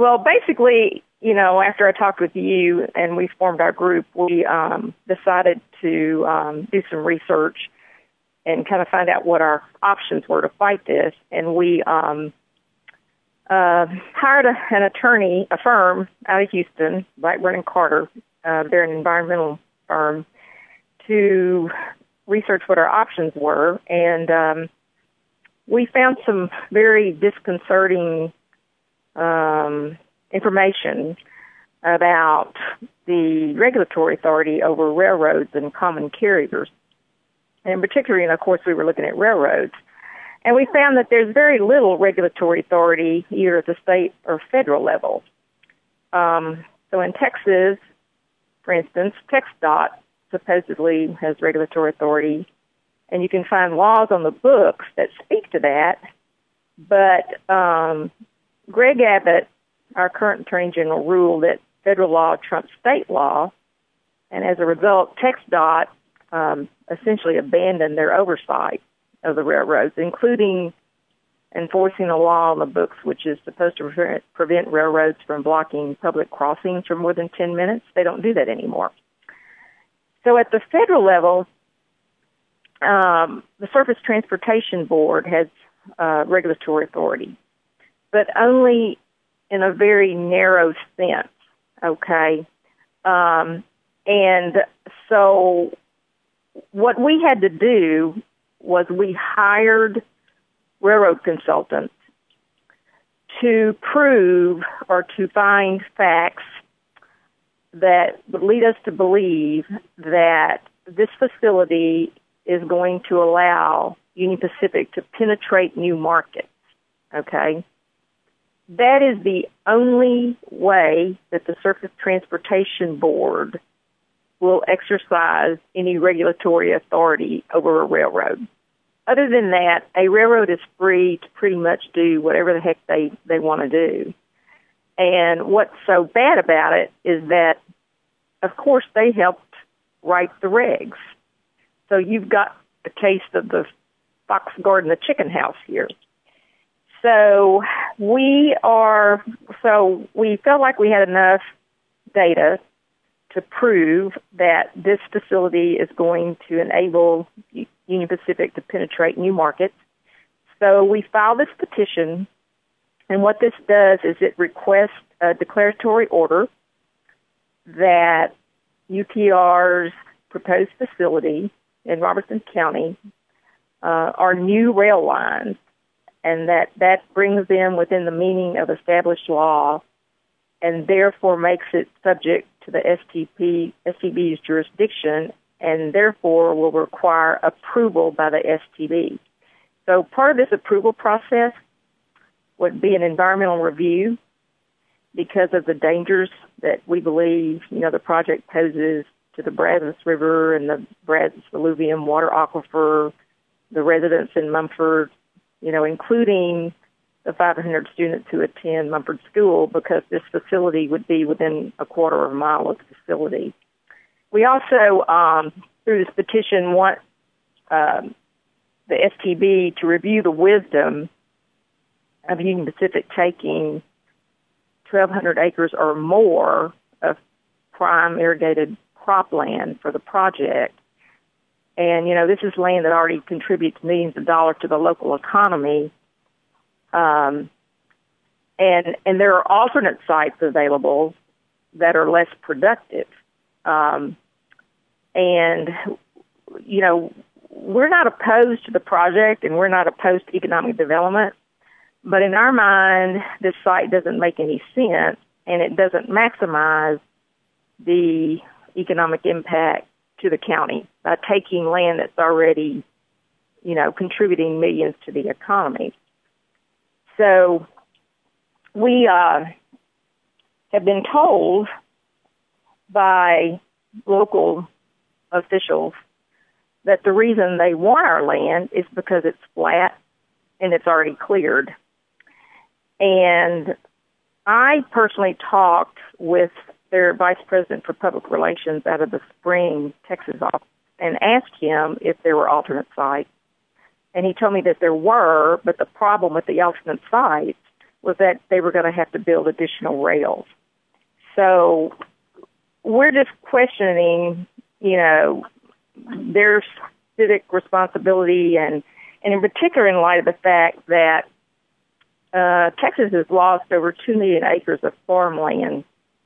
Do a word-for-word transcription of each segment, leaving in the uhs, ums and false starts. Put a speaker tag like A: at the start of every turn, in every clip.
A: Well, basically, you know, after I talked with you and we formed our group, we um, decided to um, do some research and kind of find out what our options were to fight this. And we um, uh, hired a, an attorney, a firm out of Houston, Blackburn and Carter. Uh, they're an environmental firm, to research what our options were. And um, we found some very disconcerting um, information about the regulatory authority over railroads and common carriers. And particularly, and of course, we were looking at railroads. And we found that there's very little regulatory authority either at the state or federal level. Um, so in Texas, for instance, TxDOT supposedly has regulatory authority, and you can find laws on the books that speak to that. But um, Greg Abbott, our current Attorney General, ruled that federal law trumps state law, and as a result, TxDOT um, essentially abandoned their oversight of the railroads, including enforcing a law on the books which is supposed to prevent, prevent railroads from blocking public crossings for more than ten minutes. They don't do that anymore. So at the federal level, um, the Surface Transportation Board has uh, regulatory authority, but only in a very narrow sense, okay? Um, and so what we had to do was we hired railroad consultants to prove or to find facts that would lead us to believe that this facility is going to allow Union Pacific to penetrate new markets, okay? That is the only way that the Surface Transportation Board will exercise any regulatory authority over a railroad. Other than that, a railroad is free to pretty much do whatever the heck they, they want to do. And what's so bad about it is that, of course, they helped write the regs. So you've got a case of the fox guarding the chicken house here. So we are, so we felt like we had enough data to prove that this facility is going to enable Union Pacific to penetrate new markets. So we filed this petition, and what this does is it requests a declaratory order that U P R's proposed facility in Robertson County uh, are new rail lines, and that that brings them within the meaning of established law and therefore makes it subject to the S T P, S T B's jurisdiction, and therefore will require approval by the S T B. So part of this approval process would be an environmental review because of the dangers that we believe, you know, the project poses to the Brazos River and the Brazos alluvium water aquifer, the residents in Mumford, you know, including the five hundred students who attend Mumford School, because this facility would be within a quarter of a mile of the facility. We also, um, through this petition, want um, the S T B to review the wisdom of Union Pacific taking twelve hundred acres or more of prime irrigated cropland for the project. And, you know, this is land that already contributes millions of dollars to the local economy. Um, and and there are alternate sites available that are less productive. Um, and, you know, we're not opposed to the project and we're not opposed to economic development, but in our mind, this site doesn't make any sense and it doesn't maximize the economic impact to the county by taking land that's already, you know, contributing millions to the economy. So we uh, have been told by local officials that the reason they want our land is because it's flat and it's already cleared. And I personally talked with their vice president for public relations out of the Spring, Texas office, and asked him if there were alternate sites. And he told me that there were, but the problem with the alternate sites was that they were going to have to build additional rails. So we're just questioning, you know, their civic responsibility, and, and in particular in light of the fact that uh, Texas has lost over two million acres of farmland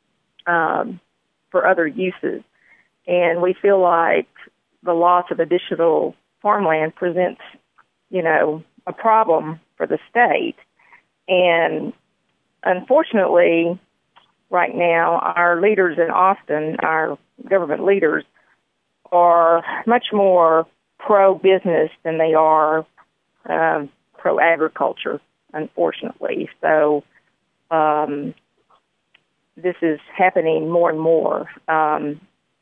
A: um, for other uses. And we feel like the loss of additional farmland presents, you know, a problem for the state. And unfortunately, right now, our leaders in Austin, our government leaders, are much more pro-business than they are um, pro-agriculture, unfortunately. So um, this is happening more and more. Um,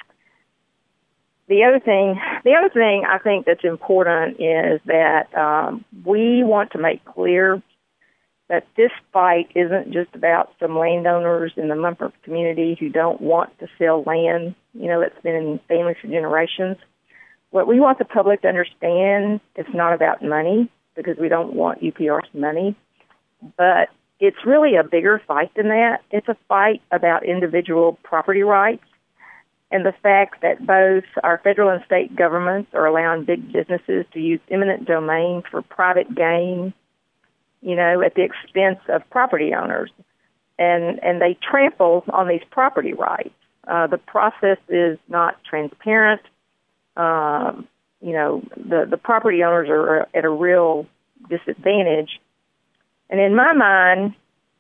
A: the other thing, the other thing I think that's important is that um, we want to make clear that this fight isn't just about some landowners in the Mumford community who don't want to sell land, you know, that's been in families for generations. What we want the public to understand, it's not about money, because we don't want U P R's money, but it's really a bigger fight than that. It's a fight about individual property rights and the fact that both our federal and state governments are allowing big businesses to use eminent domain for private gain, you know, at the expense of property owners. And and they trample on these property rights. Uh, the process is not transparent. Um, you know, the, the property owners are at a real disadvantage. And in my mind,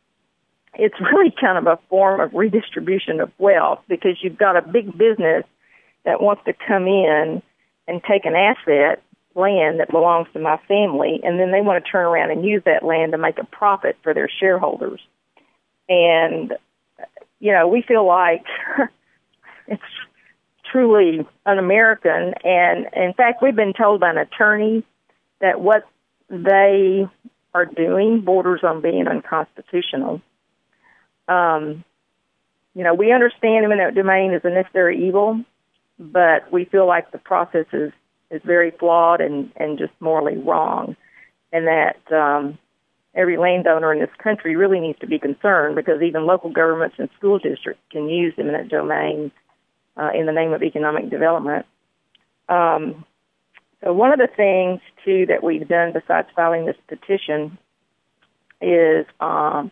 A: it's really kind of a form of redistribution of wealth, because you've got a big business that wants to come in and take an asset, land that belongs to my family, and then they want to turn around and use that land to make a profit for their shareholders. And, you know, we feel like it's truly un-American. And, in fact, we've been told by an attorney that what they are doing borders on being unconstitutional. Um, you know, we understand eminent domain is a necessary evil, but we feel like the process is, is very flawed and, and just morally wrong, and that um, every landowner in this country really needs to be concerned, because even local governments and school districts can use eminent domain uh, in the name of economic development. Um, so one of the things, too, that we've done besides filing this petition is um,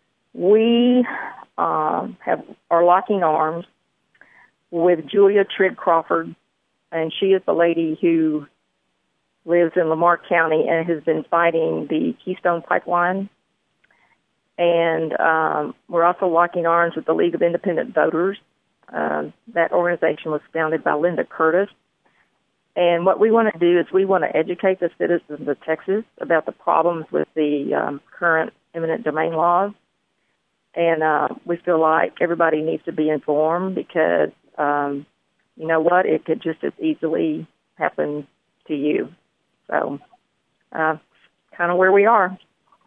A: we um, have are locking arms with Julia Trigg Crawford, and she is the lady who lives in Lamar County and has been fighting the Keystone Pipeline. And um, we're also locking arms with the League of Independent Voters. Um, that organization was founded by Linda Curtis. And what we want to do is we want to educate the citizens of Texas about the problems with the um, current eminent domain laws. And uh, we feel like everybody needs to be informed, because, um, you know what, it could just as easily happen to you. So, uh, kind of where we are.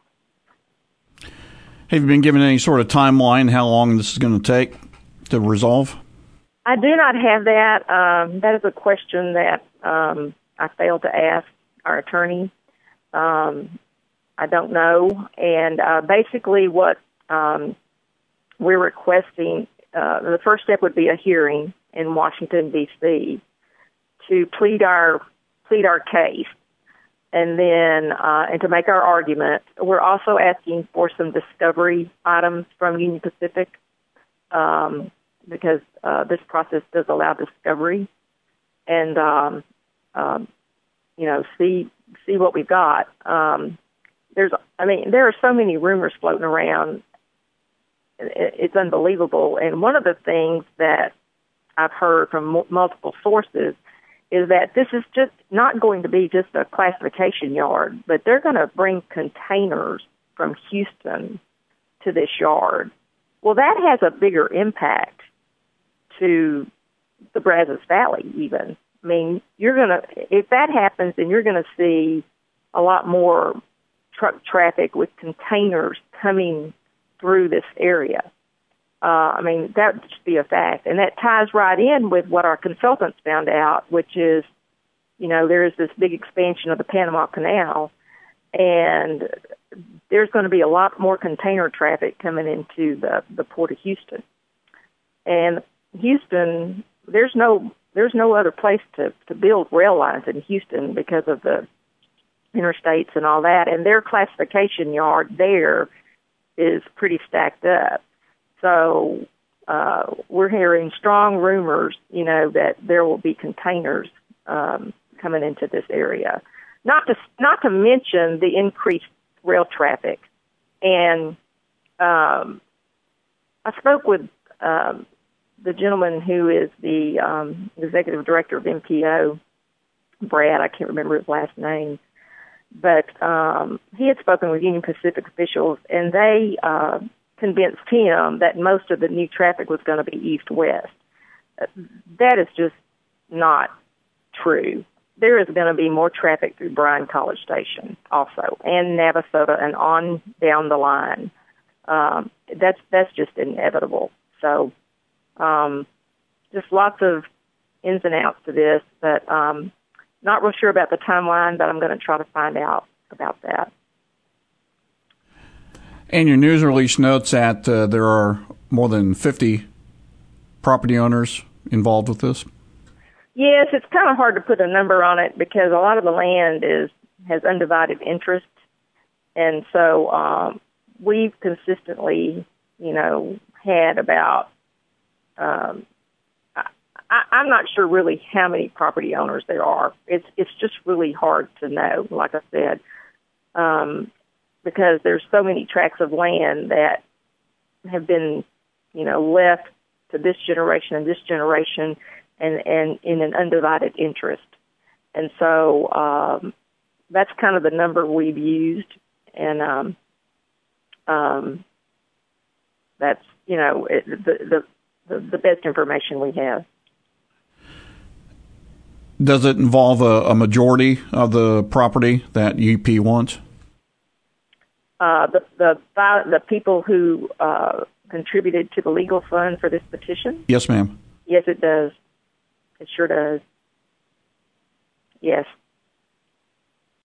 B: Have you been given any sort of timeline how long this is going to take to resolve?
A: I do not have that. Um, that is a question that um, I failed to ask our attorney. Um, I don't know. And uh, basically what um, we're requesting, uh, the first step would be a hearing in Washington, D C to plead our plead our case. And then, uh, and to make our argument, we're also asking for some discovery items from Union Pacific, um, because uh, this process does allow discovery, and um, um, you know, see see what we've got. Um, there's, I mean, there are so many rumors floating around. It's unbelievable. And one of the things that I've heard from m- multiple sources is that this is just not going to be just a classification yard, but they're going to bring containers from Houston to this yard. Well, that has a bigger impact to the Brazos Valley even. I mean, you're going to, if that happens, then you're going to see a lot more truck traffic with containers coming through this area. Uh, I mean, that would just be a fact. And that ties right in with what our consultants found out, which is, you know, there is this big expansion of the Panama Canal, and there's going to be a lot more container traffic coming into the, the Port of Houston. And Houston, there's no there's no other place to, to build rail lines in Houston because of the interstates and all that. And their classification yard there is pretty stacked up. So uh, we're hearing strong rumors, you know, that there will be containers um, coming into this area. Not to not to mention the increased rail traffic. And um, I spoke with um, the gentleman who is the um, executive director of M P O, Brad. I can't remember his last name, but um, he had spoken with Union Pacific officials, and they uh, convinced him that most of the new traffic was going to be east-west. That is just not true. There is going to be more traffic through Bryan College Station also, and Navasota, and on down the line. Um, that's that's just inevitable. So, um, just lots of ins and outs to this, but um, not real sure about the timeline. But I'm going to try to find out about that.
B: And your news release notes that uh, there are more than fifty property owners involved with this.
A: Yes, it's kind of hard to put a number on it because a lot of the land is has undivided interest, and so um, we've consistently, you know, had about. Um, I, I'm not sure really how many property owners there are. It's it's just really hard to know. Like I said, um, because there's so many tracts of land that have been, you know, left to this generation and this generation. And, and in an undivided interest. And so um, that's kind of the number we've used. And um, um, that's, you know, it, the, the, the best information we have.
B: Does it involve a, a majority of the property that U P wants?
A: Uh, the, the, the people who uh, contributed to the legal fund for this petition?
B: Yes, ma'am.
A: Yes, it does. It sure does. Yes,